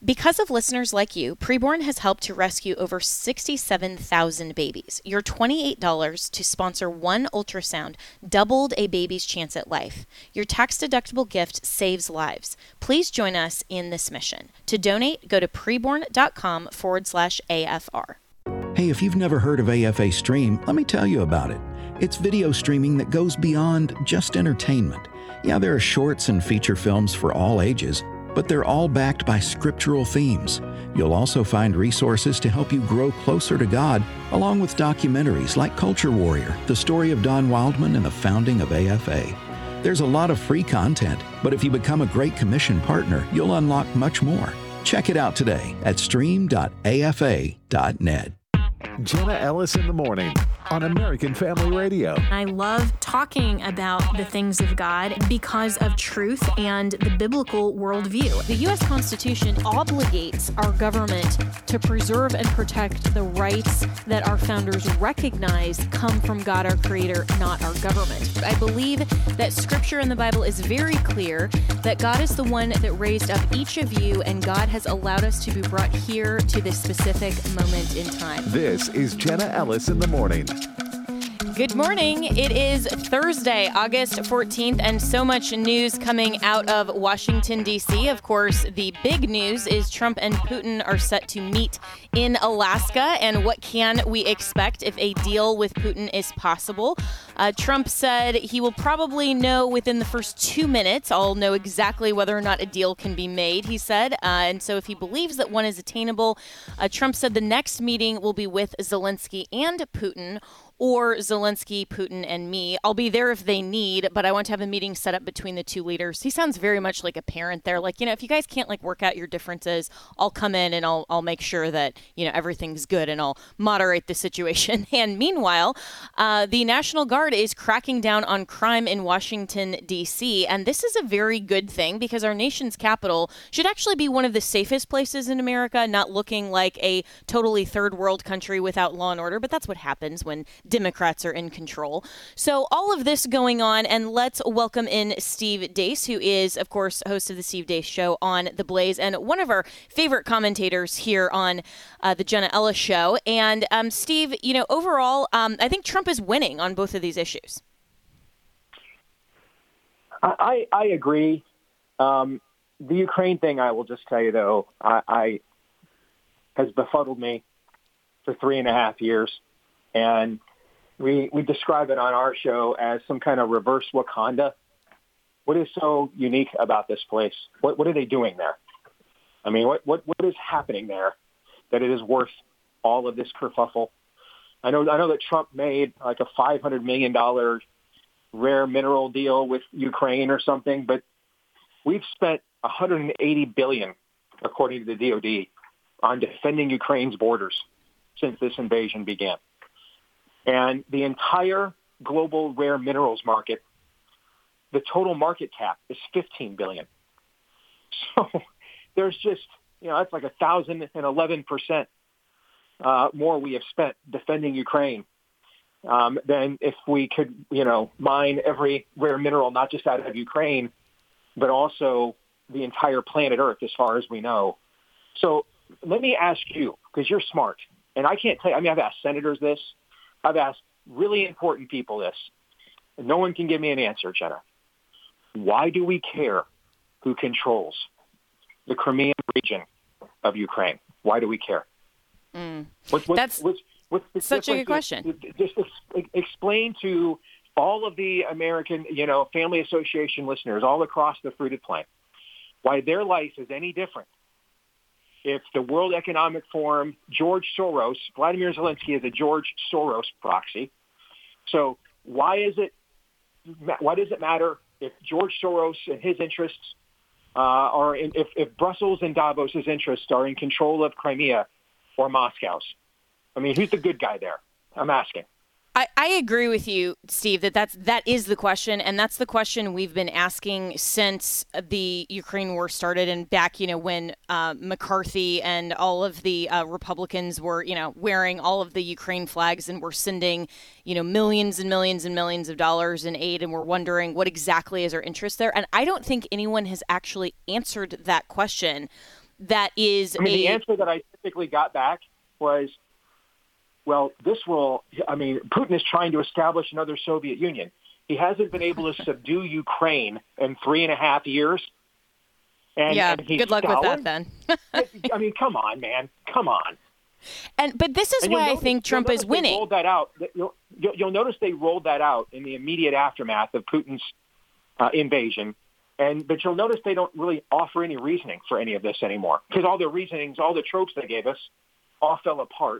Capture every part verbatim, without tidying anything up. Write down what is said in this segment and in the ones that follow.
Because of listeners like you, Preborn has helped to rescue over sixty-seven thousand babies. Your twenty-eight dollars to sponsor one ultrasound doubled a baby's chance at life. Your tax-deductible gift saves lives. Please join us in this mission. To donate, go to preborn.com forward slash AFR. Hey, if you've never heard of A F A Stream, let me tell you about it. It's video streaming that goes beyond just entertainment. Yeah, there are shorts and feature films for all ages, but they're all backed by scriptural themes. You'll also find resources to help you grow closer to God, along with documentaries like Culture Warrior, the story of Don Wildman and the founding of A F A. There's a lot of free content, but if you become a Great Commission partner, you'll unlock much more. Check it out today at stream dot A F A dot net. Jenna Ellis in the morning on American Family Radio. I love talking about the things of God because of truth and the biblical worldview. The U S Constitution obligates our government to preserve and protect the rights that our founders recognize come from God, our Creator, not our government. I believe that Scripture in the Bible is very clear that God is the one that raised up each of you, and God has allowed us to be brought here to this specific moment in time. This is Jenna Ellis in the morning. Good morning. It is Thursday, August fourteenth, and so much news coming out of Washington, D C. Of course, the big news is Trump and Putin are set to meet in Alaska, and what can we expect if a deal with Putin is possible? Uh, Trump said he will probably know within the first two minutes. I'll know exactly whether or not a deal can be made, he said. Uh, and so if he believes that one is attainable, uh, Trump said the next meeting will be with Zelensky and Putin, or Zelensky, Putin, and me. I'll be there if they need, but I want to have a meeting set up between the two leaders. He sounds very much like a parent there. Like, you know, if you guys can't like work out your differences, I'll come in and I'll I'll make sure that, you know, everything's good and I'll moderate the situation. And meanwhile, uh, the National Guard is cracking down on crime in Washington, D C. And this is a very good thing because our nation's capital should actually be one of the safest places in America, not looking like a totally third world country without law and order. But that's what happens when Democrats are in control. So all of this going on, and let's welcome in Steve Deace, who is, of course, host of the Steve Deace Show on The Blaze and one of our favorite commentators here on uh, the Jenna Ellis Show. And um, Steve, you know, overall, um, I think Trump is winning on both of these issues. I, I agree. Um, the Ukraine thing, I will just tell you, though, I, I has befuddled me for three and a half years. And We we describe it on our show as some kind of reverse Wakanda. What is so unique about this place? What what are they doing there? I mean, what what, what is happening there that it is worth all of this kerfuffle? I know I know that Trump made like a five hundred million dollars rare mineral deal with Ukraine or something, but we've spent one hundred eighty billion dollars, according to the D O D, on defending Ukraine's borders since this invasion began. And the entire global rare minerals market, the total market cap is fifteen billion dollars. So there's just, you know, that's like one thousand eleven percent uh, more we have spent defending Ukraine um, than if we could, you know, mine every rare mineral, not just out of Ukraine, but also the entire planet Earth as far as we know. So let me ask you, because you're smart, and I can't tell you, I mean, I've asked senators this. I've asked really important people this, and no one can give me an answer, Jenna. Why do we care who controls the Crimean region of Ukraine? Why do we care? Mm. What's, what's, That's what's, what's the such a good question. Just ex- explain to all of the American, you know, Family Association listeners all across the fruited plain why their life is any different if the World Economic Forum, George Soros, Vladimir Zelensky is a George Soros proxy. So why is it? Why does it matter if George Soros and his interests uh, are in, if, if Brussels and Davos's interests are in control of Crimea or Moscow's? I mean, who's the good guy there? I'm asking. I, I agree with you, Steve, that that's, that is the question. And that's the question we've been asking since the Ukraine war started and back, you know, when uh, McCarthy and all of the uh, Republicans were, you know, wearing all of the Ukraine flags and were sending, you know, millions and millions and millions of dollars in aid. And we're wondering what exactly is our interest there. And I don't think anyone has actually answered that question. that is I mean, a... the answer that I typically got back was, well, this will, I mean, Putin is trying to establish another Soviet Union. He hasn't been able to subdue Ukraine in three and a half years. And, yeah, and he's good luck Stalin? with that then. I mean, come on, man. Come on. And But this is and why I notice, think Trump is winning. Rolled that out. You'll, you'll notice they rolled that out in the immediate aftermath of Putin's uh, invasion. And But you'll notice they don't really offer any reasoning for any of this anymore, because all the reasonings, all the tropes they gave us all fell apart.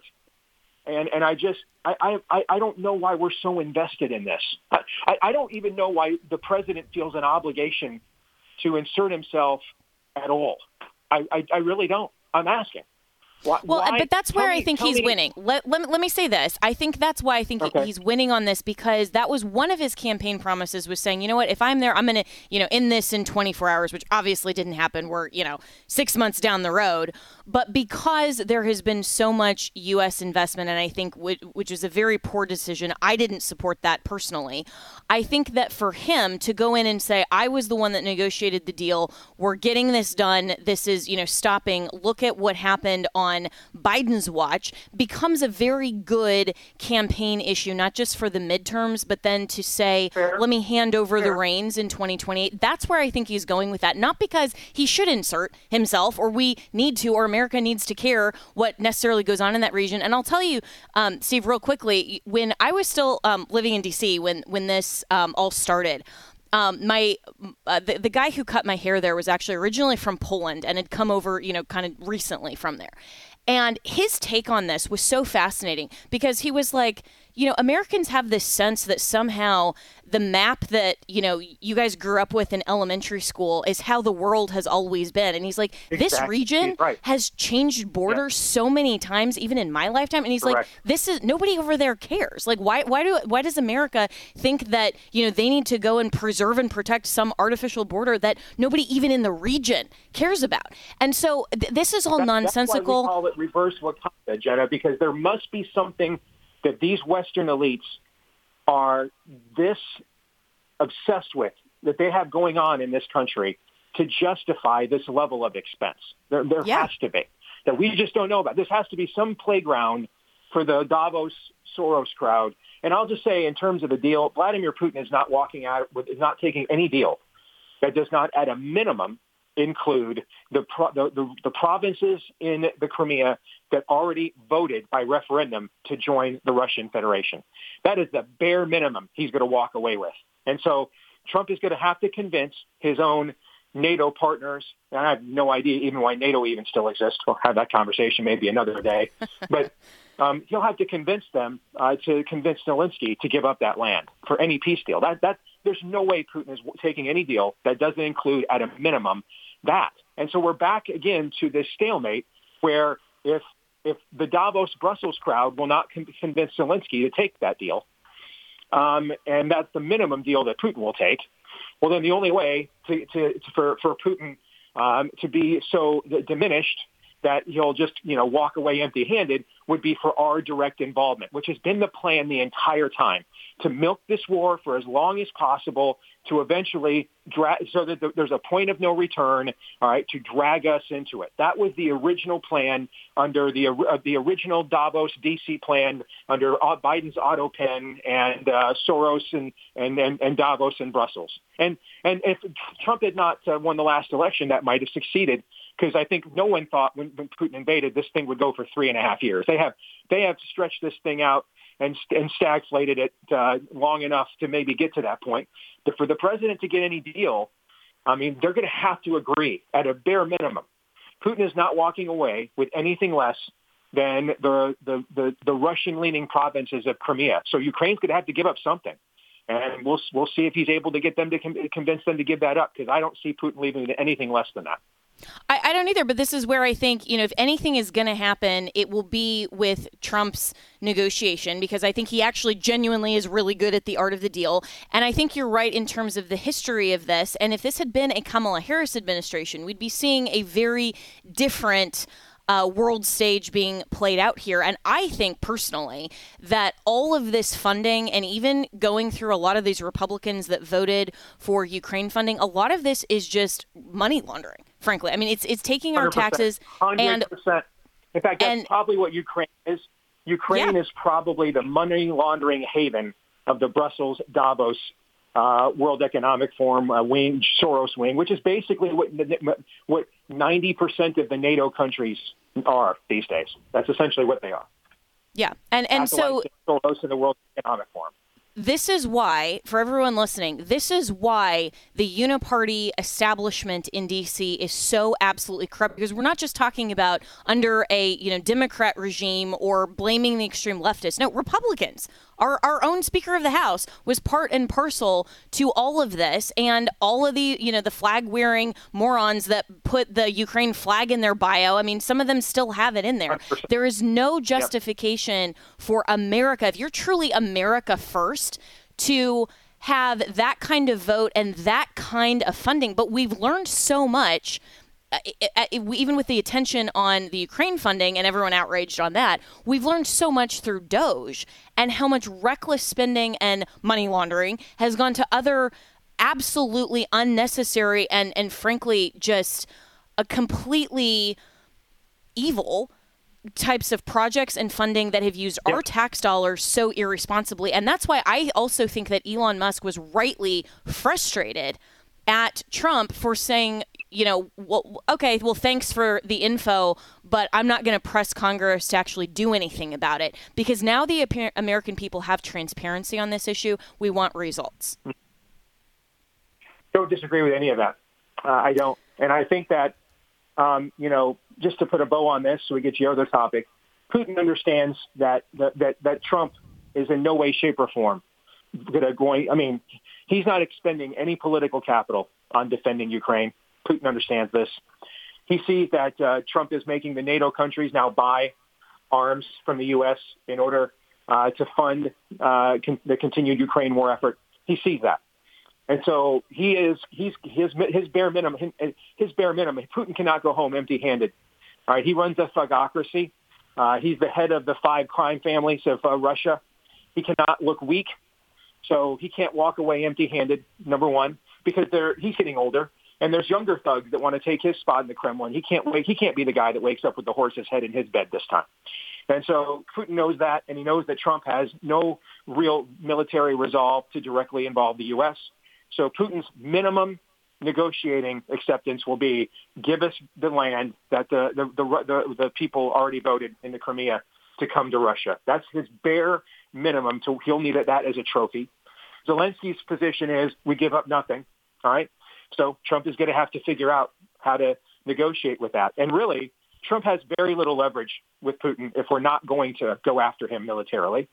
And and I just, I, I, I don't know why we're so invested in this. I, I don't even know why the president feels an obligation to insert himself at all. I, I, I really don't. I'm asking. Why, well, why? but that's where tell I me, think he's me. winning. Let, let, let me say this. I think that's why I think Okay. he's winning on this, because that was one of his campaign promises, was saying, you know what, if I'm there, I'm going to, you know, end this in twenty-four hours, which obviously didn't happen. We're, you know, six months down the road. But because there has been so much U S investment, and I think which, which is a very poor decision, I didn't support that personally. I think that for him to go in and say, I was the one that negotiated the deal, we're getting this done, this is, you know, stopping, look at what happened on Biden's watch, becomes a very good campaign issue, not just for the midterms, but then to say, Fair. let me hand over Fair. the reins in twenty twenty-eight. That's where I think he's going with that. Not because he should insert himself, or we need to, or America needs to care what necessarily goes on in that region. And I'll tell you, um, Steve, real quickly, when I was still um, living in D C, when, when this um, all started, Um, my uh, the, the guy who cut my hair there was actually originally from Poland and had come over, you know, kind of recently from there. And his take on this was so fascinating, because he was like, you know, Americans have this sense that somehow the map that, you know, you guys grew up with in elementary school is how the world has always been. And he's like, this Exactly. region He's right. has changed borders Yeah. so many times, even in my lifetime. And he's Correct. like, this is, nobody over there cares. Like, why, why do, why does America think that, you know, they need to go and preserve and protect some artificial border that nobody even in the region cares about? And so th- this is all That- nonsensical. That's why we call it reverse Wakanda, Jenna, because there must be something that these Western elites are this obsessed with, that they have going on in this country to justify this level of expense. There, there Yeah. has to be. That we just don't know about. This has to be some playground for the Davos Soros crowd. And I'll just say, in terms of the deal, Vladimir Putin is not walking out with, is not taking any deal that does not, at a minimum, include the, pro, the, the the provinces in the Crimea that already voted by referendum to join the Russian Federation. That is the bare minimum he's going to walk away with. And so Trump is going to have to convince his own NATO partners, and I have no idea even why NATO even still exists. We'll have that conversation maybe another day. But um, he'll have to convince them uh, to convince Zelensky to give up that land for any peace deal. That that there's no way Putin is taking any deal that doesn't include, at a minimum, that. And so we're back again to this stalemate where if if the Davos Brussels crowd will not con- convince Zelensky to take that deal, um, and that's the minimum deal that Putin will take, well, then the only way to, to, to for for Putin um, to be so diminished that he'll just, you know, walk away empty-handed would be for our direct involvement, which has been the plan the entire time, to milk this war for as long as possible, to eventually drag, so that there's a point of no return, all right, to drag us into it. That was the original plan under the uh, the original Davos D C plan under uh, Biden's auto pen and uh, Soros and, and, and, and Davos in Brussels. And and if Trump had not uh, won the last election, that might have succeeded, because I think no one thought when, when Putin invaded this thing would go for three and a half years. They have they have stretched this thing out and and stagflated it uh, long enough to maybe get to that point. But for the president to get any deal, I mean, they're going to have to agree at a bare minimum. Putin is not walking away with anything less than the the the, the Russian-leaning provinces of Crimea. So Ukraine's going to have to give up something. And we'll we'll see if he's able to get them to con- convince them to give that up, because I don't see Putin leaving anything less than that. I, I don't either, but this is where I think, you know, if anything is going to happen, it will be with Trump's negotiation, because I think he actually genuinely is really good at the art of the deal. And I think you're right in terms of the history of this. And if this had been a Kamala Harris administration, we'd be seeing a very different Uh, world stage being played out here. And I think personally that all of this funding, and even going through a lot of these Republicans that voted for Ukraine funding, a lot of this is just money laundering frankly. I mean, it's it's taking our one hundred percent, taxes and one hundred percent. In fact, that's and, probably what Ukraine is. Ukraine yeah. is probably the money laundering haven of the Brussels Davos uh, World Economic Forum uh, wing, Soros wing, which is basically what what ninety percent of the NATO countries are these days. That's essentially what they are. Yeah, and and so Soros in the World Economic Forum. This is why, for everyone listening, this is why the uniparty establishment in D C is so absolutely corrupt, because we're not just talking about under a, you know, Democrat regime or blaming the extreme leftists. No, Republicans. Our our own Speaker of the House was part and parcel to all of this, and all of the, you know, the flag-wearing morons that put the Ukraine flag in their bio. I mean, some of them still have it in there. There is no justification yep. for America, if you're truly America first, to have that kind of vote and that kind of funding. But we've learned so much, uh, it, it, even with the attention on the Ukraine funding and everyone outraged on that, we've learned so much through Doge and how much reckless spending and money laundering has gone to other absolutely unnecessary and, and frankly, just a completely evil types of projects and funding that have used yep. our tax dollars so irresponsibly. And that's why I also think that Elon Musk was rightly frustrated at Trump for saying, you know, well, okay, well, thanks for the info, but I'm not going to press Congress to actually do anything about it, because now the American people have transparency on this issue. We want results. Don't disagree with any of that. Uh, I don't. And I think that, um, you know, just to put a bow on this so we get to your other topic, Putin understands that that, that, that Trump is in no way, shape, or form going, I mean, he's not expending any political capital on defending Ukraine. Putin understands this. He sees that uh, Trump is making the NATO countries now buy arms from the U S in order uh, to fund uh, con- the continued Ukraine war effort. He sees that. And so he is, he's, his, his bare minimum, his bare minimum, Putin cannot go home empty-handed. All right. He runs a thugocracy. Uh, he's the head of the five crime families of uh, Russia. He cannot look weak. So he can't walk away empty-handed, number one, because they're, he's getting older. And there's younger thugs that want to take his spot in the Kremlin. He can't wait. He can't be the guy that wakes up with the horse's head in his bed this time. And so Putin knows that, and he knows that Trump has no real military resolve to directly involve the U S. So Putin's minimum negotiating acceptance will be, give us the land that the the, the the the people already voted in the Crimea to come to Russia. That's his bare minimum. So he'll need that as a trophy. Zelensky's position is, we give up nothing. All right. So Trump is going to have to figure out how to negotiate with that. And really, Trump has very little leverage with Putin if we're not going to go after him militarily.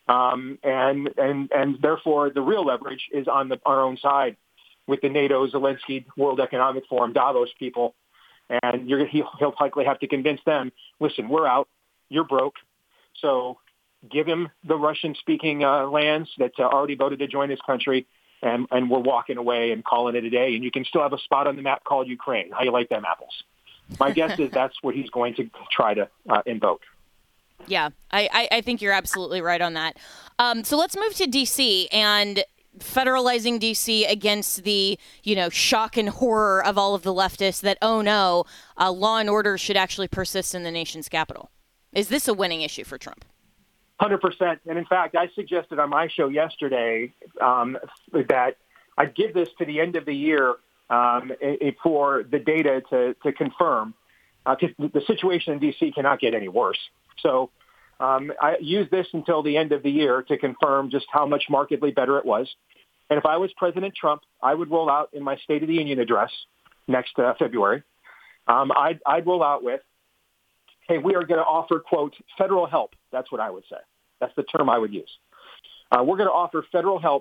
Um, and, and, and therefore, the real leverage is on the, our own side with the NATO, Zelensky, World Economic Forum, Davos people. And you're, he'll, he'll likely have to convince them, listen, we're out, you're broke. So give him the Russian-speaking uh, lands that uh, already voted to join his country. And, and we're walking away and calling it a day. And you can still have a spot on the map called Ukraine. How you like them apples? My guess is that's what he's going to try to uh, invoke. Yeah, I, I think you're absolutely right on that. Um, so let's move to D C and federalizing D C against the, you know, shock and horror of all of the leftists that, oh no, uh, law and order should actually persist in the nation's capital. Is this a winning issue for Trump? one hundred percent. And in fact, I suggested on my show yesterday um, that I'd give this to the end of the year um, for the data to, to confirm, because uh, the situation in D C cannot get any worse. So um, I use this until the end of the year to confirm just how much markedly better it was. And if I was President Trump, I would roll out in my State of the Union address next uh, February, um, I'd, I'd roll out with, hey, we are going to offer, quote, federal help. That's what I would say. That's the term I would use. Uh, we're going to offer federal help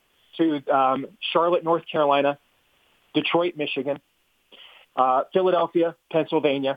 to um, Charlotte, North Carolina, Detroit, Michigan, uh, Philadelphia, Pennsylvania.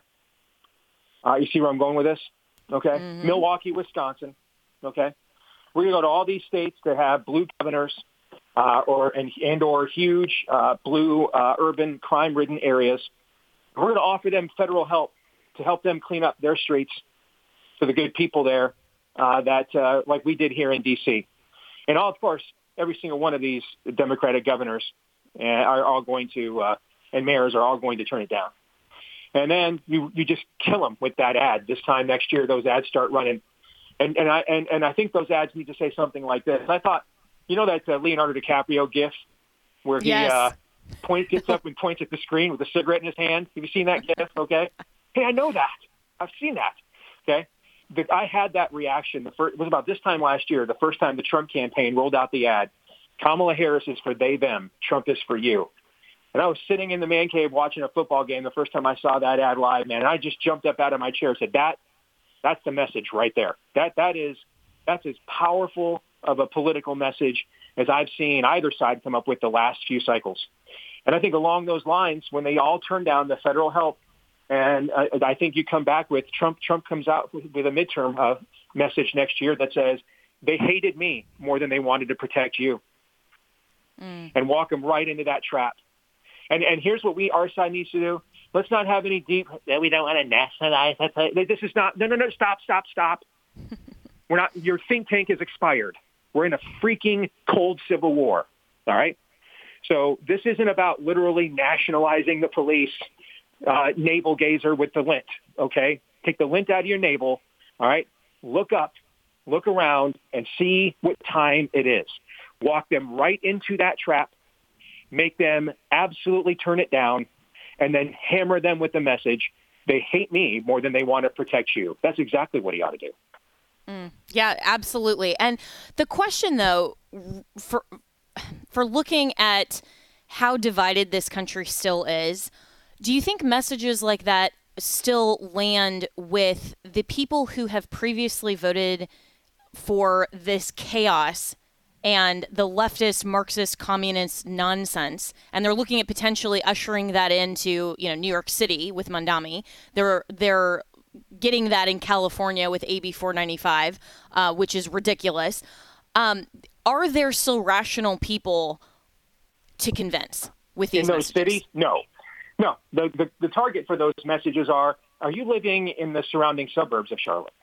Uh, you see where I'm going with this? Okay. Mm-hmm. Milwaukee, Wisconsin. Okay. We're going to go to all these states that have blue governors uh, or and, and or huge uh, blue uh, urban crime-ridden areas. We're going to offer them federal help to help them clean up their streets for the good people there, uh, that uh, like we did here in D C. And all, of course, every single one of these Democratic governors uh, are all going to uh, and mayors are all going to turn it down. And then you, you just kill them with that ad. This time next year, those ads start running. And, and, I, and, and I think those ads need to say something like this. I thought, you know that uh, Leonardo DiCaprio gif where he yes. uh, point, gets up and points at the screen with a cigarette in his hand? Have you seen that gif? Okay. Hey, I know that. I've seen that. Okay. But I had that reaction. The first, it was about this time last year, the first time the Trump campaign rolled out the ad. Kamala Harris is for they, them. Trump is for you. And I was sitting in the man cave watching a football game the first time I saw that ad live, man. And I just jumped up out of my chair and said, that, that's the message right there. That, that is, that's as powerful of a political message as I've seen either side come up with the last few cycles. And I think along those lines, when they all turn down the federal help, and uh, I think you come back with Trump, Trump comes out with, with a midterm uh, message next year that says they hated me more than they wanted to protect you. Mm. And walk them right into that trap. And and here's what we, our side needs to do. Let's not have any deep, that we don't want to nationalize. This is not, no, no, no, stop, stop, stop. We're not, your think tank is expired. We're in a freaking cold civil war. All right. So this isn't about literally nationalizing the police, uh, navel gazer with the lint. Okay. Take the lint out of your navel. All right. Look up, look around and see what time it is. Walk them right into that trap, make them absolutely turn it down, and then hammer them with the message, they hate me more than they want to protect you. That's exactly what he ought to do. Mm, yeah, absolutely. And the question, though, for for looking at how divided this country still is, do you think messages like that still land with the people who have previously voted for this chaos and the leftist, Marxist, communist nonsense, and they're looking at potentially ushering that into, you know, New York City with Mandami. They're they're getting that in California with A B four ninety-five, uh, which is ridiculous. Um, are there still rational people to convince with these in those messages? cities? No, no. The, the the target for those messages are: are you living in the surrounding suburbs of Charlotte?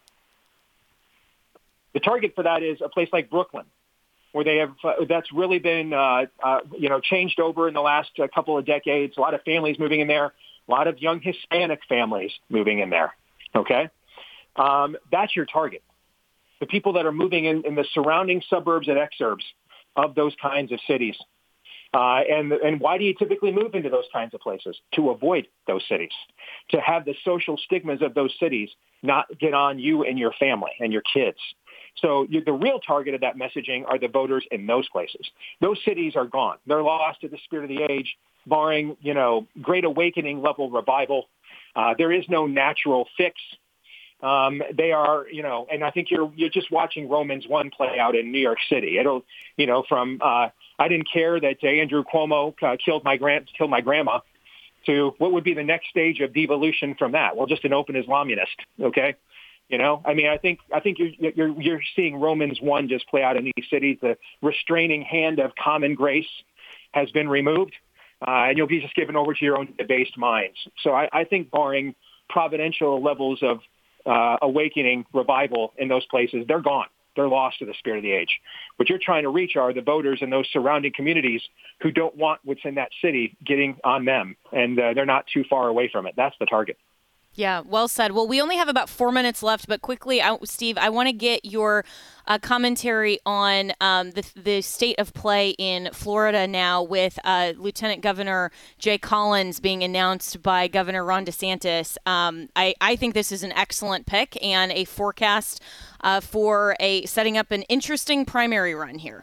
The target for that is a place like Brooklyn, where they have, uh, that's really been, uh, uh, you know, changed over in the last uh, couple of decades. A lot of families moving in there, a lot of young Hispanic families moving in there. Okay. Um, that's your target. The people that are moving in, in the surrounding suburbs and exurbs of those kinds of cities. Uh, and, and why do you typically move into those kinds of places? To avoid those cities, to have the social stigmas of those cities not get on you and your family and your kids. So you, the real target of that messaging are the voters in those places. Those cities are gone. They're lost to the spirit of the age, barring, you know, Great Awakening level revival. Uh, there is no natural fix. Um, they are, you know, and I think you're you're just watching Romans one play out in New York City. It'll, you know, from uh, I didn't care that uh, Andrew Cuomo uh, killed my grand killed my grandma, to what would be the next stage of devolution from that? Well, just an open Islamist, okay. You know, I mean, I think I think you're you're you're seeing Romans one just play out in these cities. The restraining hand of common grace has been removed, uh, and you'll be just given over to your own debased minds. So I, I think, barring providential levels of uh, awakening, revival in those places, they're gone. They're lost to the spirit of the age. What you're trying to reach are the voters in those surrounding communities who don't want what's in that city getting on them, and uh, they're not too far away from it. That's the target. Yeah, well said. Well, we only have about four minutes left, but quickly, I, Steve, I want to get your uh, commentary on um, the the state of play in Florida now with uh, Lieutenant Governor Jay Collins being announced by Governor Ron DeSantis. Um, I, I think this is an excellent pick and a forecast uh, for a setting up an interesting primary run here.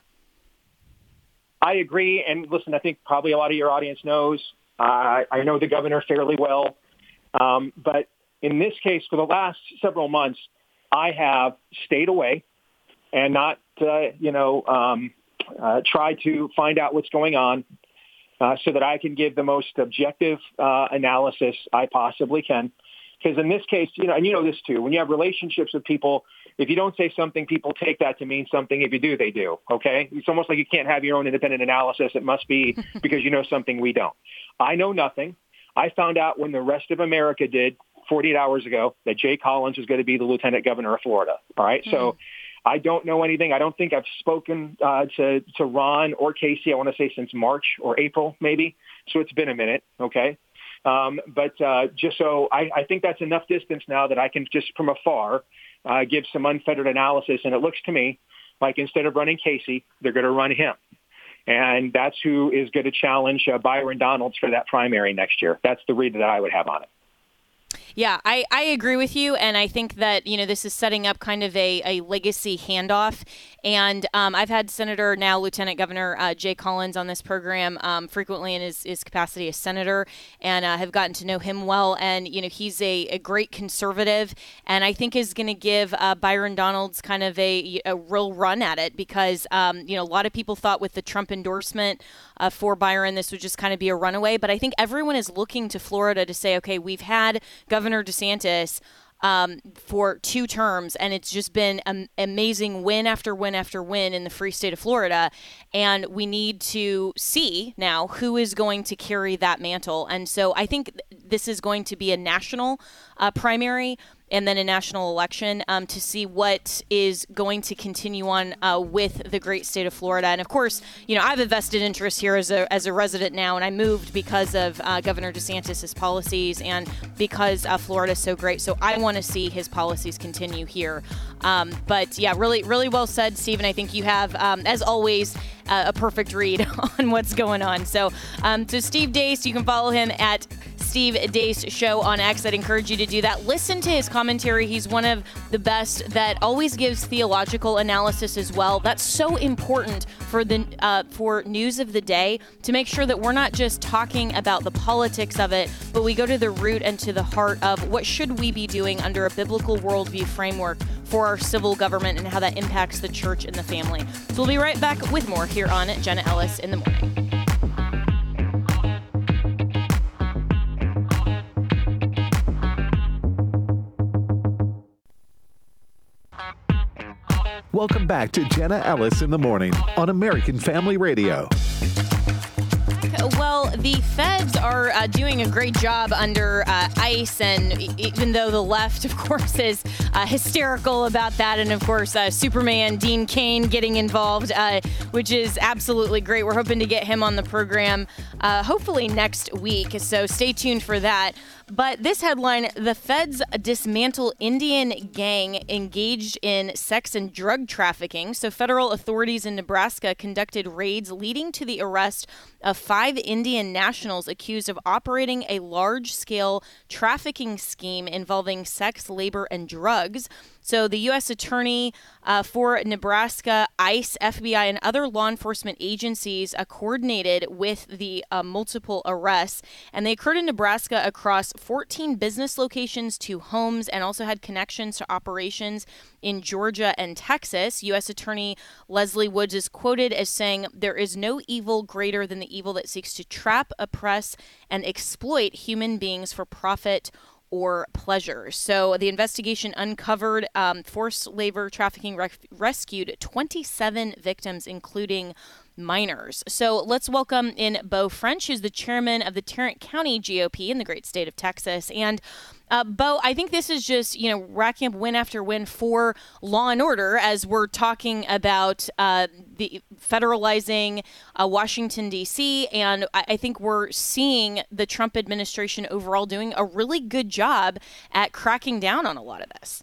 I agree. And listen, I think probably a lot of your audience knows. Uh, I know the governor fairly well. Um, but in this case, for the last several months, I have stayed away and not, uh, you know, um, uh, tried to find out what's going on uh, so that I can give the most objective uh, analysis I possibly can. Because in this case, you know, and you know this too, when you have relationships with people, if you don't say something, people take that to mean something. If you do, they do. Okay. It's almost like you can't have your own independent analysis. It must be because you know something we don't. I know nothing. I found out when the rest of America did forty-eight hours ago that Jay Collins was going to be the lieutenant governor of Florida. All right. Mm-hmm. So I don't know anything. I don't think I've spoken uh, to, to Ron or Casey, I want to say since March or April, maybe. So it's been a minute, okay? Um, but uh, just so I, I think that's enough distance now that I can just from afar uh, give some unfettered analysis. And it looks to me like instead of running Casey, they're going to run him. And that's who is going to challenge uh, Byron Donalds for that primary next year. That's the read that I would have on it. Yeah, I, I agree with you, and I think that, you know, this is setting up kind of a, a legacy handoff. And um, I've had Senator, now Lieutenant Governor uh, Jay Collins on this program um, frequently in his, his capacity as senator, and uh, have gotten to know him well. And, you know, he's a, a great conservative, and I think is going to give uh, Byron Donalds kind of a, a real run at it because, um, you know, a lot of people thought with the Trump endorsement uh, for Byron, this would just kind of be a runaway. But I think everyone is looking to Florida to say, okay, we've had Governor DeSantis um, for two terms, and it's just been an amazing win after win after win in the free state of Florida. And we need to see now who is going to carry that mantle. And so I think th- this is going to be a national uh, primary and then a national election um, to see what is going to continue on uh, with the great state of Florida. And of course, you know, I have a vested interest here as a as a resident now, and I moved because of uh, Governor DeSantis' policies and because uh, Florida is so great. So I want to see his policies continue here. Um, but yeah, really, really well said, Stephen. I think you have, um, as always, uh, a perfect read on what's going on. So, um, so Steve Deace, you can follow him at Steve Deace Show on X. I'd encourage you to do that. Listen to his commentary. He's one of the best that always gives theological analysis as well. That's so important for the uh, for news of the day, to make sure that we're not just talking about the politics of it, but we go to the root and to the heart of what should we be doing under a biblical worldview framework for our civil government and how that impacts the church and the family. So we'll be right back with more here on Jenna Ellis in the Morning. Welcome back to Jenna Ellis in the Morning on American Family Radio. Well, the feds are uh, doing a great job under uh, ICE, and even though the left, of course, is uh, hysterical about that, and of course, uh, Superman Dean Cain getting involved, uh, which is absolutely great. We're hoping to get him on the program uh, hopefully next week, so stay tuned for that. But this headline, the feds dismantle Indian gang engaged in sex and drug trafficking. So federal authorities in Nebraska conducted raids leading to the arrest of five Indian nationals accused of operating a large-scale trafficking scheme involving sex, labor, and drugs. So the U S Attorney uh, for Nebraska, ICE, F B I, and other law enforcement agencies uh, coordinated with the uh, multiple arrests, and they occurred in Nebraska across fourteen business locations, two homes, and also had connections to operations in Georgia and Texas. U S Attorney Leslie Woods is quoted as saying, "There is no evil greater than the evil that seeks to trap, oppress, and exploit human beings for profit or pleasure." So the investigation uncovered um, forced labor trafficking, rec- rescued twenty-seven victims, including minors. So let's welcome in Beau French, who's the chairman of the Tarrant County G O P in the great state of Texas. And uh, Beau, I think this is just, you know, racking up win after win for law and order as we're talking about uh, the federalizing uh, Washington, D C. And I, I think we're seeing the Trump administration overall doing a really good job at cracking down on a lot of this.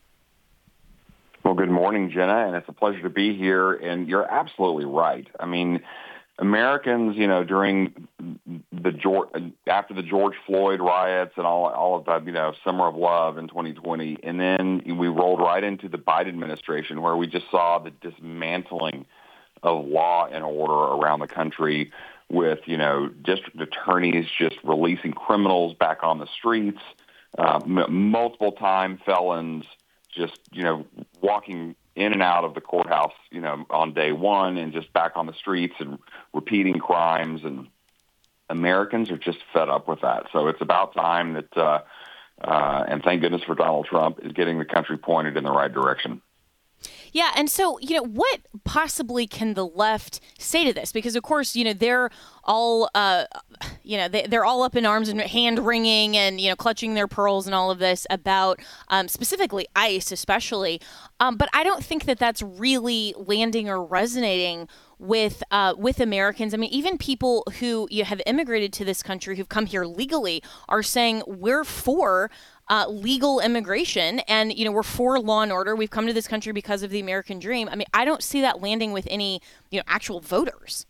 Well, good morning, Jenna, and it's a pleasure to be here. And you're absolutely right. I mean, Americans, you know, during the George, after the George Floyd riots and all, all of that, you know, summer of love in twenty twenty, and then we rolled right into the Biden administration, where we just saw the dismantling of law and order around the country, with, you know, district attorneys just releasing criminals back on the streets, uh, m- multiple time felons just, you know, walking in and out of the courthouse, you know, on day one and just back on the streets and repeating crimes. And Americans are just fed up with that. So it's about time that, uh, uh, and thank goodness for Donald Trump, is getting the country pointed in the right direction. Yeah, and so, you know, what possibly can the left say to this? Because, of course, you know, they're all, uh, you know, they, they're all up in arms and hand wringing and, you know, clutching their pearls and all of this about um, specifically ICE, especially. Um, but I don't think that that's really landing or resonating with uh, with Americans. I mean, even people who you know, have immigrated to this country, who've come here legally, are saying we're for uh, legal immigration, and you know we're for law and order. We've come to this country because of the American dream. I mean, I don't see that landing with any you know actual voters.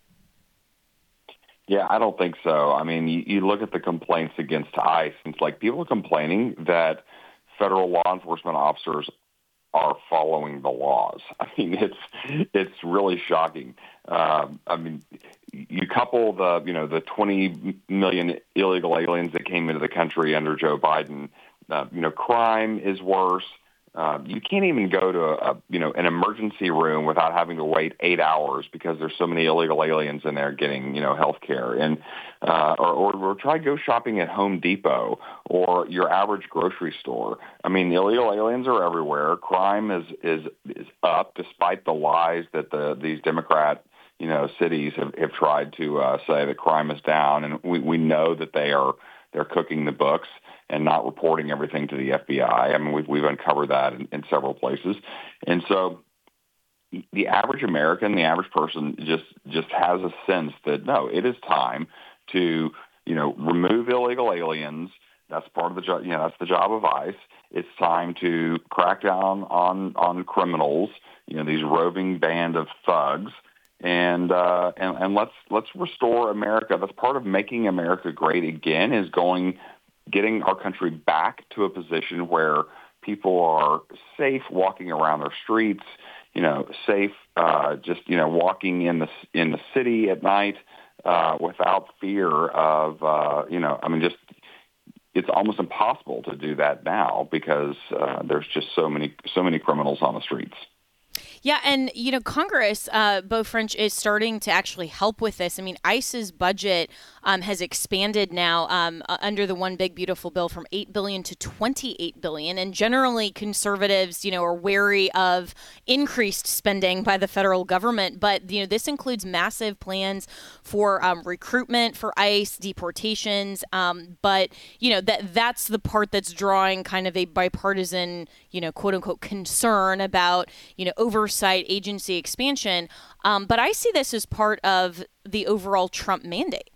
Yeah, I don't think so. I mean, you, you look at the complaints against ICE, and it's like people are complaining that federal law enforcement officers are following the laws. I mean, it's it's really shocking. Um, I mean, you couple the you know the twenty million illegal aliens that came into the country under Joe Biden. Uh, you know, crime is worse. Uh, you can't even go to a, a you know an emergency room without having to wait eight hours because there's so many illegal aliens in there getting you know health care, and uh, or, or or try to go shopping at Home Depot or your average grocery store. I mean, the illegal aliens are everywhere. Crime is is is up, despite the lies that the these Democrat you know cities have, have tried to uh, say that crime is down, and we we know that they are they're cooking the books and not reporting everything to the F B I. I mean, we've, we've uncovered that in, in several places. And so the average American, the average person just, just has a sense that, no, it is time to, you know, remove illegal aliens. That's part of the job, you know, that's the job of ICE. It's time to crack down on, on criminals, you know, these roving band of thugs. And, uh, and, and let's, let's restore America. That's part of making America great again, is going getting our country back to a position where people are safe walking around their streets, you know, safe uh, just, you know, walking in the in the city at night uh, without fear of, uh, you know, I mean, just it's almost impossible to do that now because uh, there's just so many so many criminals on the streets. Yeah, and, you know, Congress, uh, Beau French, is starting to actually help with this. I mean, ICE's budget um, has expanded now um, uh, under the One Big Beautiful Bill from eight billion dollars to twenty-eight billion dollars. And generally, conservatives, you know, are wary of increased spending by the federal government. But, you know, this includes massive plans for um, recruitment for ICE, deportations. Um, but, you know, that that's the part that's drawing kind of a bipartisan, you know, quote unquote, concern about, you know, oversight, agency expansion. Um, but I see this as part of the overall Trump mandate.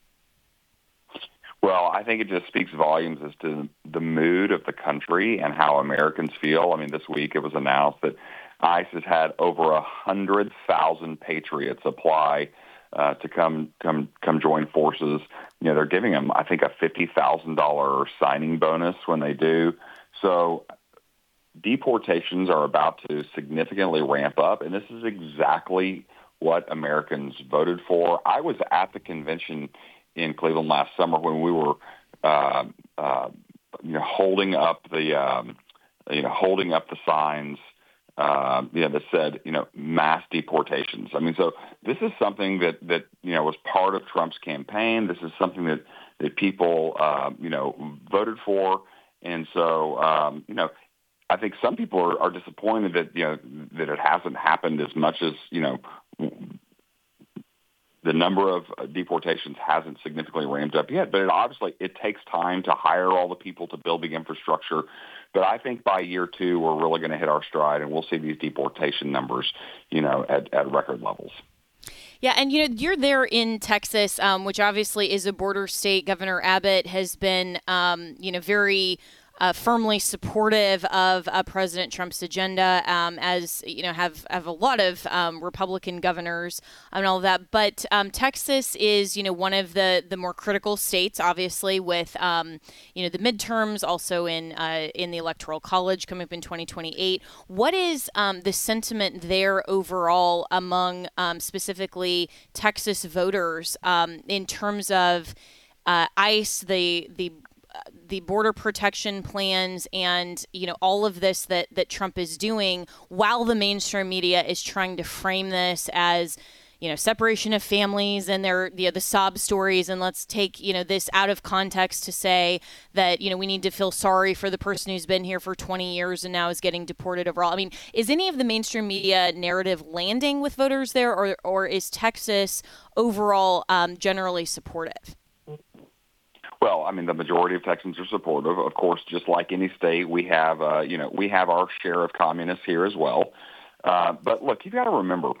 Well, I think it just speaks volumes as to the mood of the country and how Americans feel. I mean, this week it was announced that ICE has had over one hundred thousand patriots apply uh, to come come come join forces. You know, they're giving them, I think, a fifty thousand dollars signing bonus when they do. So deportations are about to significantly ramp up, and this is exactly what Americans voted for. I was at the convention in Cleveland last summer when we were, uh, uh, you know, holding up the, um, you know, holding up the signs, uh, you know, that said, you know, mass deportations. I mean, so this is something that that you know was part of Trump's campaign. This is something that that people, uh, you know, voted for, and so, um, you know. I think some people are, are disappointed that you know that it hasn't happened as much as you know the number of deportations hasn't significantly ramped up yet. But it obviously it takes time to hire all the people to build the infrastructure. But I think by year two we're really going to hit our stride, and we'll see these deportation numbers, you know, at, at record levels. Yeah, and you know you're there in Texas, um, which obviously is a border state. Governor Abbott has been, um, you know, very Uh, firmly supportive of uh, President Trump's agenda, um, as you know, have have a lot of um, Republican governors and all of that. But um, Texas is, you know, one of the, the more critical states, obviously, with um, you know the midterms, also in uh, in the Electoral College coming up in twenty twenty-eight. What is um, the sentiment there overall among um, specifically Texas voters um, in terms of uh, ICE, the the the border protection plans, and you know all of this that that Trump is doing, while the mainstream media is trying to frame this as, you know, separation of families and their you know, the sob stories, and let's take you know this out of context to say that you know we need to feel sorry for the person who's been here for twenty years and now is getting deported overall. I mean, is any of the mainstream media narrative landing with voters there, or or is Texas overall um, generally supportive? Well, I mean, the majority of Texans are supportive. Of course, just like any state, we have, uh, you know, we have our share of communists here as well. Uh, but look, you've got to remember,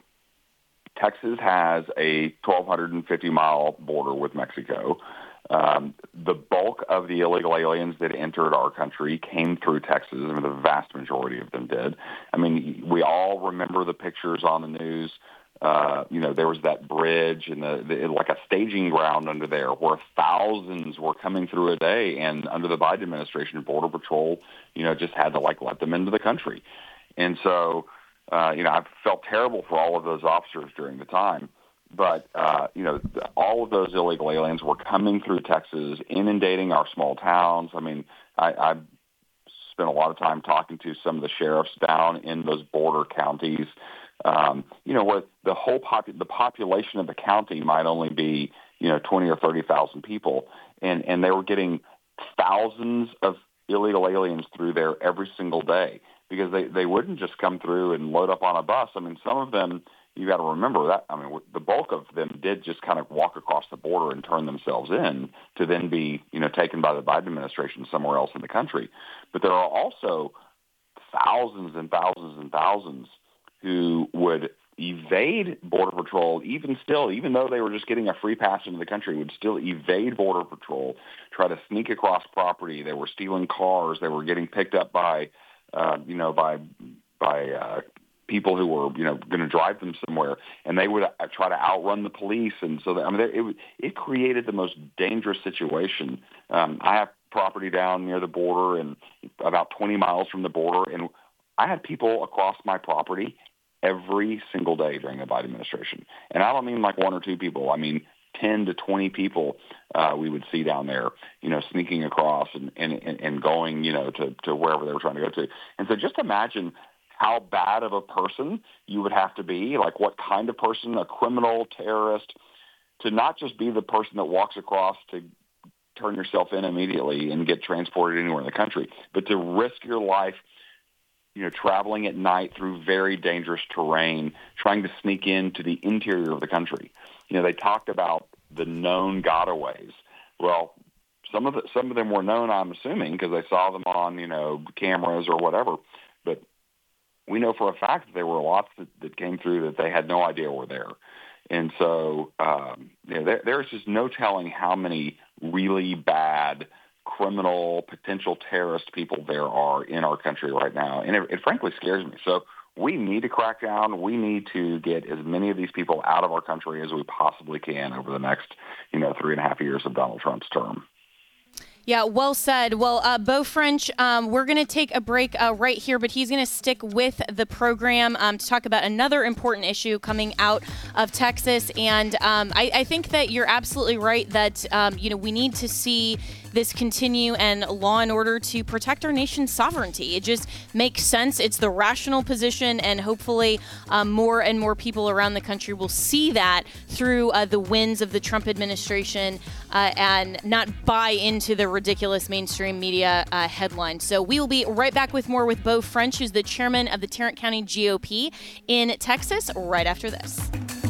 Texas has a twelve fifty mile border with Mexico. Um, the bulk of the illegal aliens that entered our country came through Texas. I mean, the vast majority of them did. I mean, we all remember the pictures on the news. Uh, you know, there was that bridge and the, the like a staging ground under there where thousands were coming through a day, and under the Biden administration, Border Patrol, you know, just had to like let them into the country. And so, uh, you know, I felt terrible for all of those officers during the time. But, uh, you know, all of those illegal aliens were coming through Texas, inundating our small towns. I mean, I, I spent a lot of time talking to some of the sheriffs down in those border counties, um, you know, where the whole popu- the population of the county might only be, you know, twenty or thirty thousand people. And, and they were getting thousands of illegal aliens through there every single day because they, they wouldn't just come through and load up on a bus. I mean, some of them, you got to remember that. I mean, the bulk of them did just kind of walk across the border and turn themselves in to then be, you know, taken by the Biden administration somewhere else in the country. But there are also thousands and thousands and thousands who would evade Border Patrol, even still, even though they were just getting a free pass into the country, would still evade Border Patrol, try to sneak across property. They were stealing cars. They were getting picked up by, uh, you know, by by. Uh, people who were, you know, going to drive them somewhere, and they would try to outrun the police. And so, that, I mean, it it created the most dangerous situation. Um, I have property down near the border and about twenty miles from the border, and I had people across my property every single day during the Biden administration. And I don't mean like one or two people. I mean ten to twenty people uh, we would see down there, you know, sneaking across and, and, and going, you know, to, to wherever they were trying to go to. And so just imagine how bad of a person you would have to be, like what kind of person, a criminal, terrorist, to not just be the person that walks across to turn yourself in immediately and get transported anywhere in the country, but to risk your life, you know, traveling at night through very dangerous terrain, trying to sneak into the interior of the country. You know, they talked about the known gotaways. Well, some of the, some of them were known, I'm assuming, because they saw them on, you know, cameras or whatever, but we know for a fact that there were lots that, that came through that they had no idea were there. And so um, you know, there, there's just no telling how many really bad criminal, potential terrorist people there are in our country right now. And it, it frankly scares me. So we need to crack down. We need to get as many of these people out of our country as we possibly can over the next, you know, three and a half years of Donald Trump's term. Yeah, well said. Well, uh, Beau French, um, we're going to take a break uh, right here, but he's going to stick with the program um, to talk about another important issue coming out of Texas. And um, I, I think that you're absolutely right that, um, you know, we need to see this continue and law and order to protect our nation's sovereignty. It just makes sense. It's the rational position, and hopefully um, more and more people around the country will see that through uh, the wins of the Trump administration uh, and not buy into the ridiculous mainstream media uh, headlines. So we will be right back with more with Beau French, who's the chairman of the Tarrant County G O P in Texas, right after this.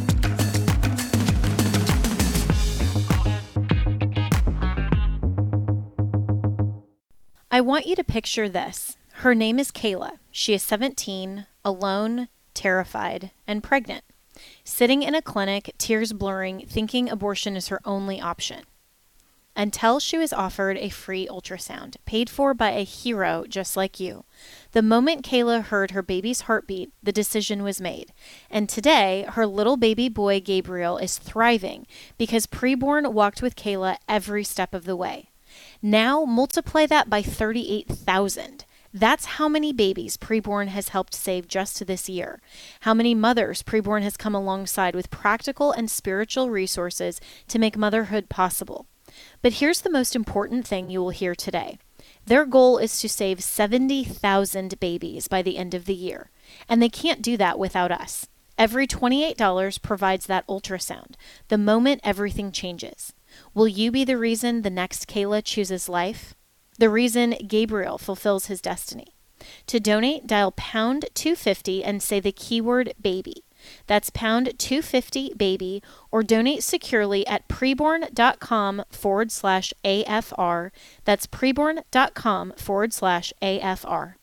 I want you to picture this. Her name is Kayla. She is seventeen, alone, terrified, and pregnant. Sitting in a clinic, tears blurring, thinking abortion is her only option. Until she was offered a free ultrasound, paid for by a hero just like you. The moment Kayla heard her baby's heartbeat, the decision was made. And today, her little baby boy Gabriel is thriving because Preborn walked with Kayla every step of the way. Now multiply that by thirty-eight thousand. That's how many babies Preborn has helped save just this year. How many mothers Preborn has come alongside with practical and spiritual resources to make motherhood possible. But here's the most important thing you will hear today. Their goal is to save seventy thousand babies by the end of the year. And they can't do that without us. Every twenty-eight dollars provides that ultrasound, the moment everything changes. Will you be the reason the next Kayla chooses life? The reason Gabriel fulfills his destiny? To donate, dial pound two fifty and say the keyword baby. That's pound two fifty baby, or donate securely at preborn.com forward slash AFR. That's preborn.com forward slash AFR.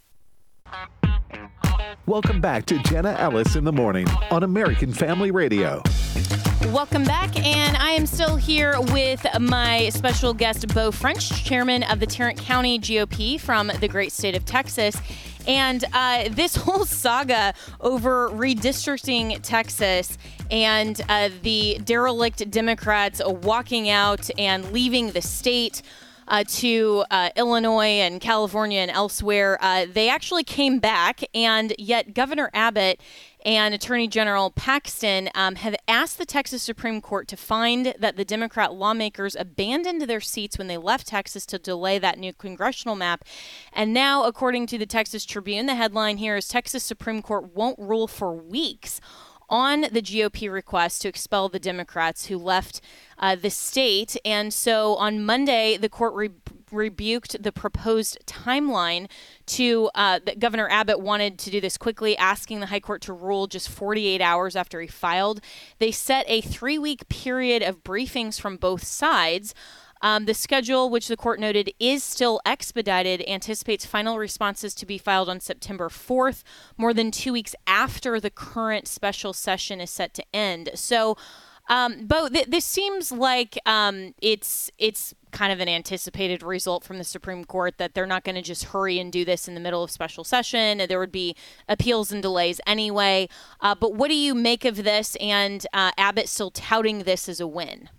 Welcome back to Jenna Ellis in the Morning on American Family Radio. Welcome back, and I am still here with my special guest, Beau French, chairman of the Tarrant County G O P from the great state of Texas. And uh, this whole saga over redistricting Texas and uh, the derelict Democrats walking out and leaving the state Uh, to uh, Illinois and California and elsewhere, uh, they actually came back, and yet Governor Abbott and Attorney General Paxton um, have asked the Texas Supreme Court to find that the Democrat lawmakers abandoned their seats when they left Texas to delay that new congressional map. And now, according to the Texas Tribune, the headline here is Texas Supreme Court won't rule for weeks on the G O P request to expel the Democrats who left uh, the state. And so on Monday, the court re- rebuked the proposed timeline to uh, that Governor Abbott wanted to do this quickly, asking the high court to rule just forty-eight hours after he filed. They set a three-week period of briefings from both sides. Um, the schedule, which the court noted is still expedited, anticipates final responses to be filed on September fourth, more than two weeks after the current special session is set to end. So, um, Beau, th- this seems like um, it's it's kind of an anticipated result from the Supreme Court that they're not going to just hurry and do this in the middle of special session. There would be appeals and delays anyway. Uh, but what do you make of this, and uh, Abbott still touting this as a win?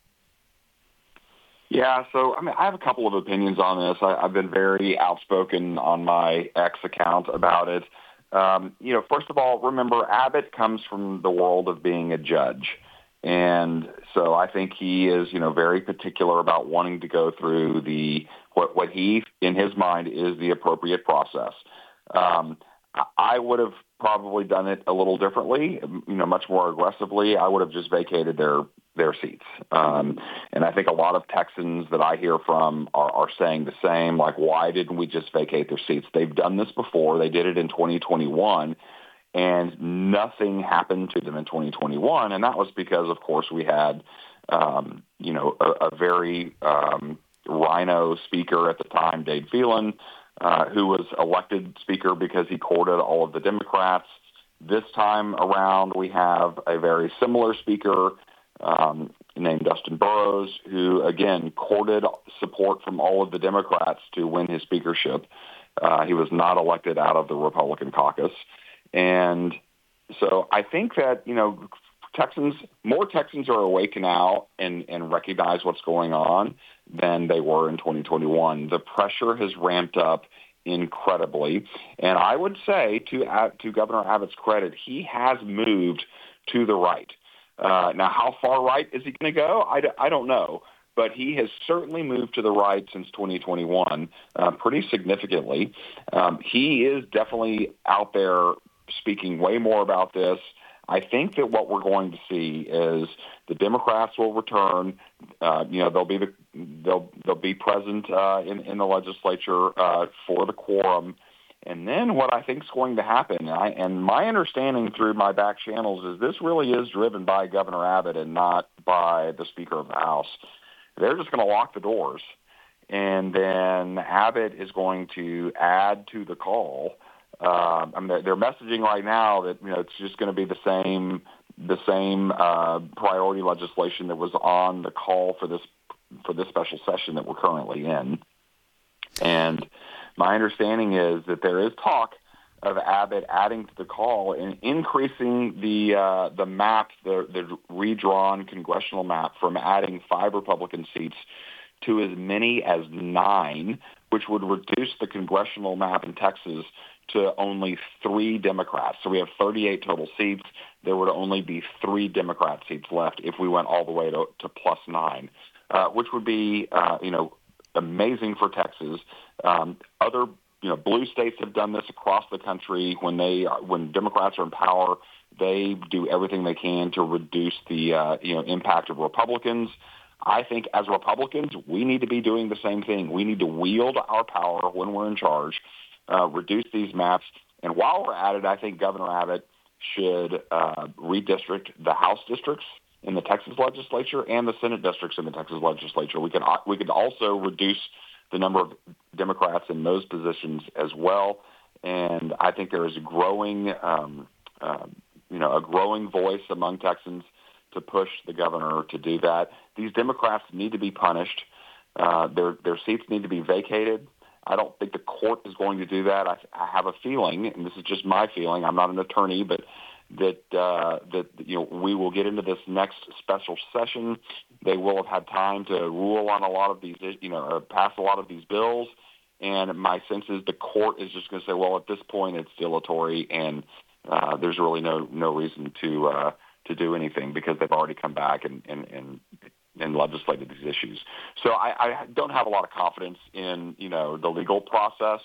Yeah, so I mean, I have a couple of opinions on this. I, I've been very outspoken on my X account about it. Um, you know, first of all, remember, Abbott comes from the world of being a judge. And so I think he is, you know, very particular about wanting to go through the what, what he, in his mind, is the appropriate process. Um, I would have probably done it a little differently, you know, much more aggressively. I would have just vacated their their seats. Um, and I think a lot of Texans that I hear from are, are saying the same, like, why didn't we just vacate their seats? They've done this before. They did it in twenty twenty-one, and nothing happened to them in twenty twenty-one. And that was because, of course, we had, um, you know, a, a very um, rhino speaker at the time, Dade Phelan, uh, who was elected speaker because he courted all of the Democrats. This time around, we have a very similar speaker Um, named Dustin Burrows, who, again, courted support from all of the Democrats to win his speakership. Uh, he was not elected out of the Republican caucus. And so I think that, you know, Texans, more Texans are awake now and, and recognize what's going on than they were in twenty twenty-one. The pressure has ramped up incredibly. And I would say, to, to Governor Abbott's credit, he has moved to the right. Uh, now, how far right is he going to go? I, I don't know. But he has certainly moved to the right since twenty twenty-one uh, pretty significantly. Um, he is definitely out there speaking way more about this. I think that what we're going to see is the Democrats will return. Uh, you know, they'll be the they'll they'll be present uh, in in the legislature uh, for the quorum. And then what I think is going to happen, and, I, and my understanding through my back channels is this really is driven by Governor Abbott and not by the Speaker of the House. They're just going to lock the doors, and then Abbott is going to add to the call. Uh, I mean, they're, they're messaging right now that, you know, it's just going to be the same the same uh, priority legislation that was on the call for this for this special session that we're currently in, and my understanding is that there is talk of Abbott adding to the call and increasing the uh, the map, the, the redrawn congressional map, from adding five Republican seats to as many as nine, which would reduce the congressional map in Texas to only three Democrats. So we have thirty-eight total seats. There would only be three Democrat seats left if we went all the way to, to plus nine, uh, which would be, uh, you know, amazing for Texas. Um, other, you know, blue states have done this across the country. When they, when Democrats are in power, they do everything they can to reduce the, uh, you know, impact of Republicans. I think as Republicans, we need to be doing the same thing. We need to wield our power when we're in charge, uh, reduce these maps. And while we're at it, I think Governor Abbott should uh, redistrict the House districts in the Texas legislature and the Senate districts in the Texas legislature. We could we could also reduce the number of Democrats in those positions as well. And I think there is a growing, um, uh, you know, a growing voice among Texans to push the governor to do that. These Democrats need to be punished. Uh, their their seats need to be vacated. I don't think the court is going to do that. I, I have a feeling, and this is just my feeling, I'm not an attorney, but that uh, that you know we will get into this next special session. They will have had time to rule on a lot of these, you know, or pass a lot of these bills. And my sense is the court is just going to say, well, at this point it's dilatory, and uh, there's really no no reason to uh, to do anything because they've already come back and and and, and legislated these issues. So I, I don't have a lot of confidence in you know the legal process.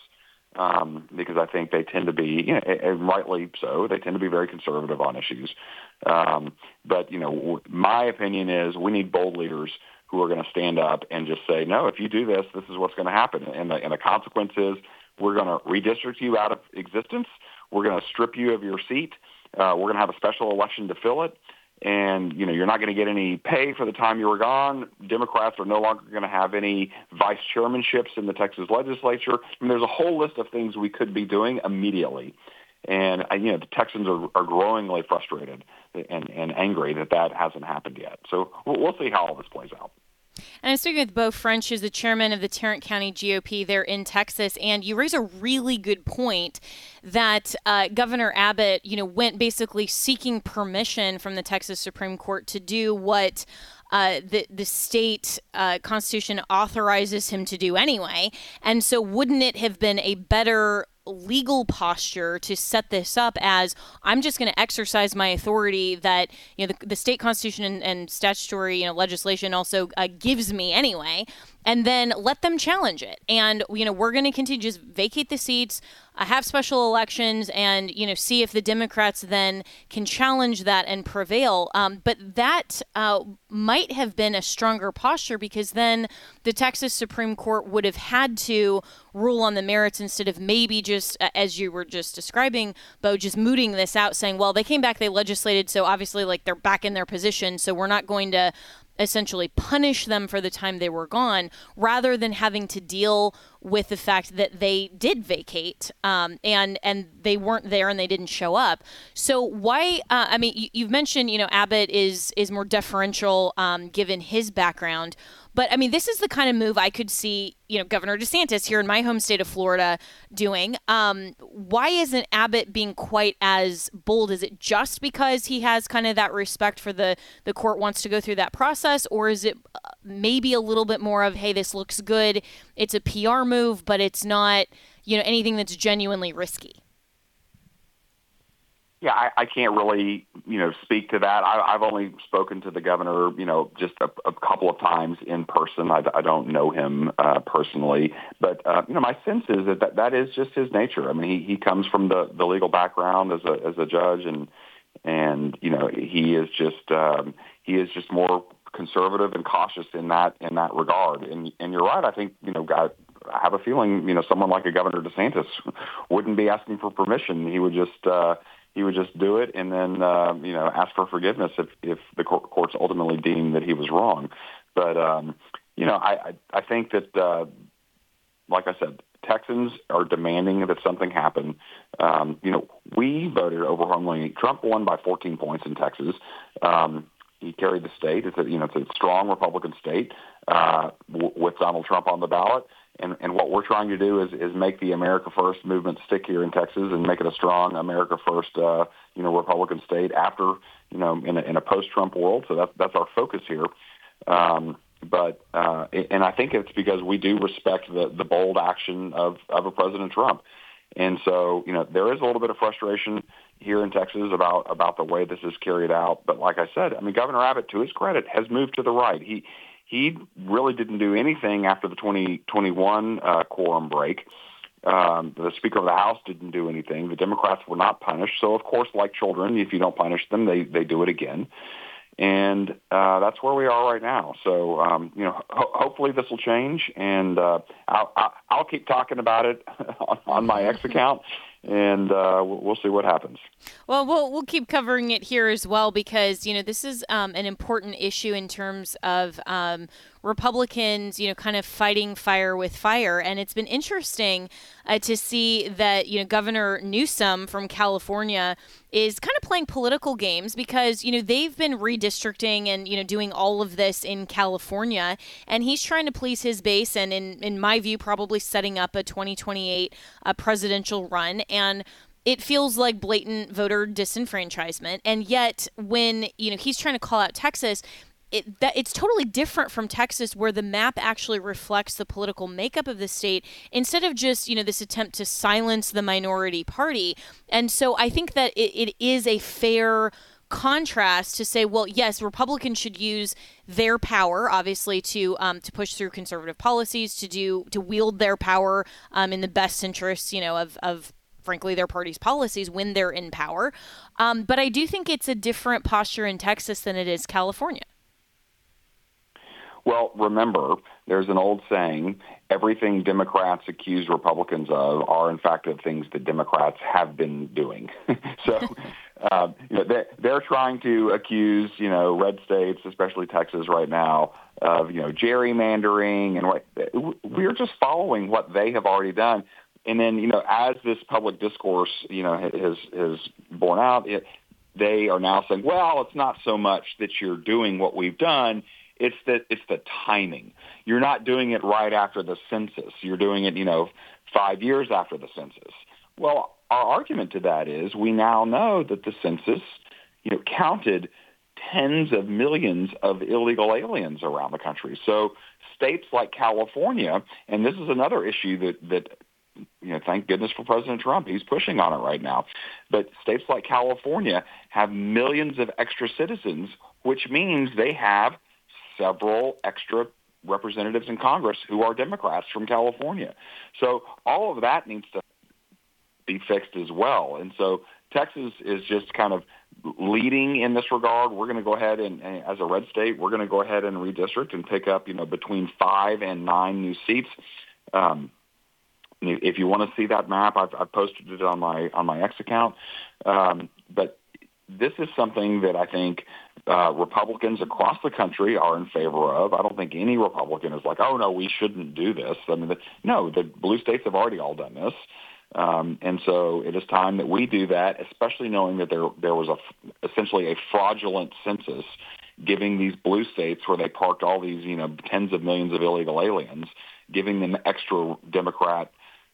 Um, because I think they tend to be, you know, and rightly so, they tend to be very conservative on issues. Um, but, you know, my opinion is we need bold leaders who are going to stand up and just say, no, if you do this, this is what's going to happen. And the, and the consequence is we're going to redistrict you out of existence. We're going to strip you of your seat. Uh, we're going to have a special election to fill it. And, you know, you're not going to get any pay for the time you were gone. Democrats are no longer going to have any vice chairmanships in the Texas legislature. I mean, there's a whole list of things we could be doing immediately. And, you know, the Texans are, are growingly frustrated and, and angry that that hasn't happened yet. So we'll, we'll see how all this plays out. And I'm speaking with Beau French, who's the chairman of the Tarrant County G O P there in Texas. And you raise a really good point that uh, Governor Abbott, you know, went basically seeking permission from the Texas Supreme Court to do what uh, the the state uh, constitution authorizes him to do anyway. And so wouldn't it have been a better legal posture to set this up as I'm just going to exercise my authority that, you know, the, the state constitution and, and statutory, you know, legislation also uh, gives me anyway, and then let them challenge it. And, you know, we're going to continue to just vacate the seats, uh, have special elections, and, you know, see if the Democrats then can challenge that and prevail. Um, but that uh, might have been a stronger posture because then the Texas Supreme Court would have had to rule on the merits instead of maybe just, uh, as you were just describing, Beau, just mooting this out, saying, well, they came back, they legislated, so obviously, like, they're back in their position, so we're not going to essentially punish them for the time they were gone, rather than having to deal with the fact that they did vacate um, and and they weren't there and they didn't show up. So why? Uh, I mean, you, you've mentioned, you know, Abbott is is more deferential um, given his background. But, I mean, this is the kind of move I could see, you know, Governor DeSantis here in my home state of Florida doing. Um, why isn't Abbott being quite as bold? Is it just because he has kind of that respect for the, the court wants to go through that process? Or is it maybe a little bit more of, hey, this looks good, it's a P R move, but it's not, you know, anything that's genuinely risky? Yeah, I, I can't really, you know, speak to that. I, I've only spoken to the governor, you know, just a, a couple of times in person. I, I don't know him uh, personally, but uh, you know, my sense is that, that that is just his nature. I mean, he, he comes from the, the legal background as a as a judge, and and you know, he is just um, he is just more conservative and cautious in that in that regard. And and you're right. I think, you know, I, I have a feeling, you know, someone like a Governor DeSantis wouldn't be asking for permission. He would just uh, He would just do it and then, uh, you know, ask for forgiveness if, if the courts ultimately deem that he was wrong. But, um, you know, I, I, I think that, uh, like I said, Texans are demanding that something happen. Um, you know, we voted overwhelmingly. Trump won by fourteen points in Texas. Um, he carried the state. It's a, you know, it's a strong Republican state uh, w- with Donald Trump on the ballot. And, and what we're trying to do is, is make the America First movement stick here in Texas and make it a strong America First, uh, you know, Republican state after, you know, in a, in a post-Trump world. So that's, that's our focus here. Um, but, uh, and I think it's because we do respect the, the bold action of, of a President Trump. And so, you know, there is a little bit of frustration here in Texas about, about the way this is carried out. But like I said, I mean, Governor Abbott, to his credit, has moved to the right. He, He really didn't do anything after the twenty twenty-one uh, quorum break. Um, the Speaker of the House didn't do anything. The Democrats were not punished. So, of course, like children, if you don't punish them, they, they do it again. And uh, that's where we are right now. So, um, you know, ho- hopefully this will change. And uh, I'll, I'll keep talking about it on, on my X account and uh, we'll see what happens. Well, we'll we'll keep covering it here as well because, you know, this is um, an important issue in terms of um, Republicans, you know, kind of fighting fire with fire. And it's been interesting uh, to see that, you know, Governor Newsom from California is kind of playing political games because, you know, they've been redistricting and, you know, doing all of this in California. And he's trying to please his base and, in, in my view, probably setting up a twenty twenty-eight uh, presidential run. And it feels like blatant voter disenfranchisement. And yet when, you know, he's trying to call out Texas, It, that it's totally different from Texas, where the map actually reflects the political makeup of the state instead of just, you know, this attempt to silence the minority party. And so I think that it, it is a fair contrast to say, well, yes, Republicans should use their power, obviously, to um, to push through conservative policies, to do to wield their power um, in the best interests, you know, of of. frankly, their party's policies when they're in power. Um, but I do think it's a different posture in Texas than it is California. Well, remember, there's an old saying, everything Democrats accuse Republicans of are, in fact, the things that Democrats have been doing. so uh, you know, they're, they're trying to accuse, you know, red states, especially Texas right now, of, you know, gerrymandering. And what, we're just following what they have already done. And then, you know, as this public discourse, you know, has, has borne out, it, they are now saying, well, it's not so much that you're doing what we've done. It's that it's the timing. You're not doing it right after the census. You're doing it, you know, five years after the census. Well, our argument to that is we now know that the census, you know, counted tens of millions of illegal aliens around the country. So states like California, and this is another issue that, that you know, thank goodness for President Trump. He's pushing on it right now. But states like California have millions of extra citizens, which means they have several extra representatives in Congress who are Democrats from California. So all of that needs to be fixed as well. And so Texas is just kind of leading in this regard. We're going to go ahead and, and as a red state, we're going to go ahead and redistrict and pick up, you know, between five and nine new seats. Um, if you want to see that map, I've, I've posted it on my on my X account. Um, but this is something that I think uh, Republicans across the country are in favor of. I don't think any Republican is like, oh, no, we shouldn't do this. I mean, the, no, the blue states have already all done this. Um, and so it is time that we do that, especially knowing that there there was a, essentially a fraudulent census giving these blue states where they parked all these, you know, tens of millions of illegal aliens, giving them extra Democrat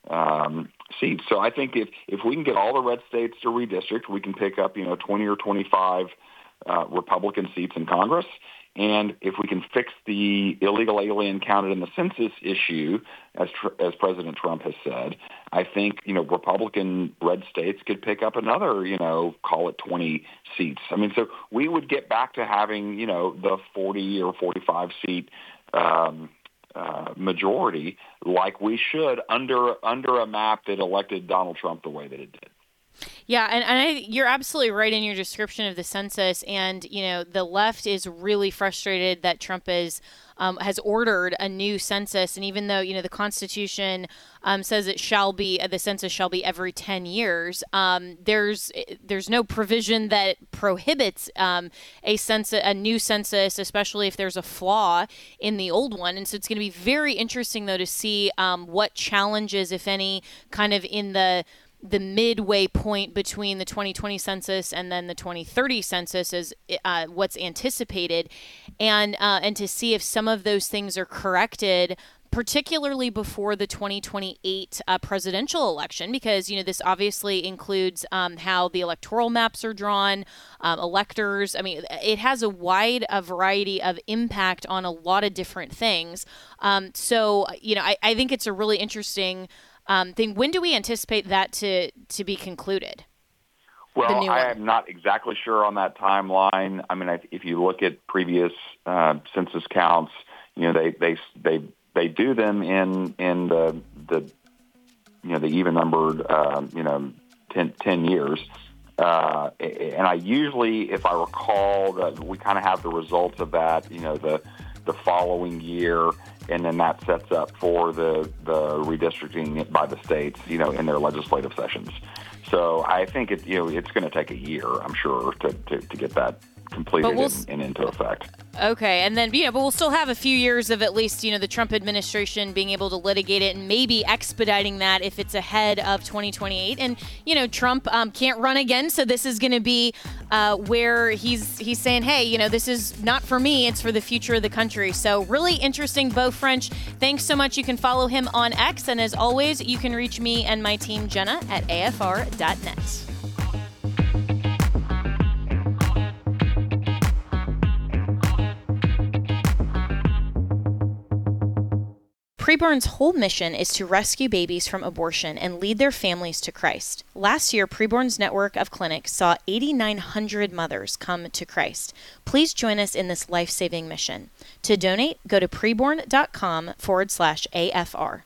um, seats. So I think if, if we can get all the red states to redistrict, we can pick up, you know, twenty or twenty-five uh, Republican seats in Congress. And if we can fix the illegal alien counted in the census issue, as as President Trump has said, I think, you know, Republican red states could pick up another, you know, call it twenty seats. I mean, so we would get back to having, you know, the forty or forty-five seat um, uh, majority like we should under under a map that elected Donald Trump the way that it did. Yeah, and, and I, you're absolutely right in your description of the census. And, you know, the left is really frustrated that Trump is, um, has ordered a new census. And even though, you know, the Constitution um, says it shall be, the census shall be every ten years, um, there's there's no provision that prohibits um, a census, a new census, especially if there's a flaw in the old one. And so it's going to be very interesting, though, to see um, what challenges, if any, kind of in the the midway point between the twenty twenty census and then the twenty thirty census is uh, what's anticipated, and uh, and to see if some of those things are corrected, particularly before the twenty twenty-eight uh, presidential election, because, you know, this obviously includes um, how the electoral maps are drawn, um, electors. I mean, it has a wide a variety of impact on a lot of different things. Um, so, you know, I, I think it's a really interesting Um, thing. When do we anticipate that to, to be concluded? Well, I am not exactly sure on that timeline. I mean, if you look at previous uh, census counts, you know, they they they they do them in in the the you know the even numbered uh, you know ten, ten years, uh, and I usually, if I recall, that we kind of have the results of that. You know, the the following year, and then that sets up for the, the redistricting by the states, you know, in their legislative sessions. So I think it, you know, it's going to take a year, I'm sure, to, to, to get that completed we'll, and, and into effect. Okay, and then, you know, but we'll still have a few years of at least, you know, the Trump administration being able to litigate it and maybe expediting that if it's ahead of twenty twenty-eight. And, you know, Trump um, can't run again, so this is going to be uh, where he's he's saying, hey, you know, this is not for me, it's for the future of the country. So really interesting, Beau French. Thanks so much. You can follow him on X, and as always, you can reach me and my team, Jenna, at A F R dot net. Preborn's whole mission is to rescue babies from abortion and lead their families to Christ. Last year, Preborn's network of clinics saw eight thousand nine hundred mothers come to Christ. Please join us in this life-saving mission. To donate, go to preborn.com forward slash AFR.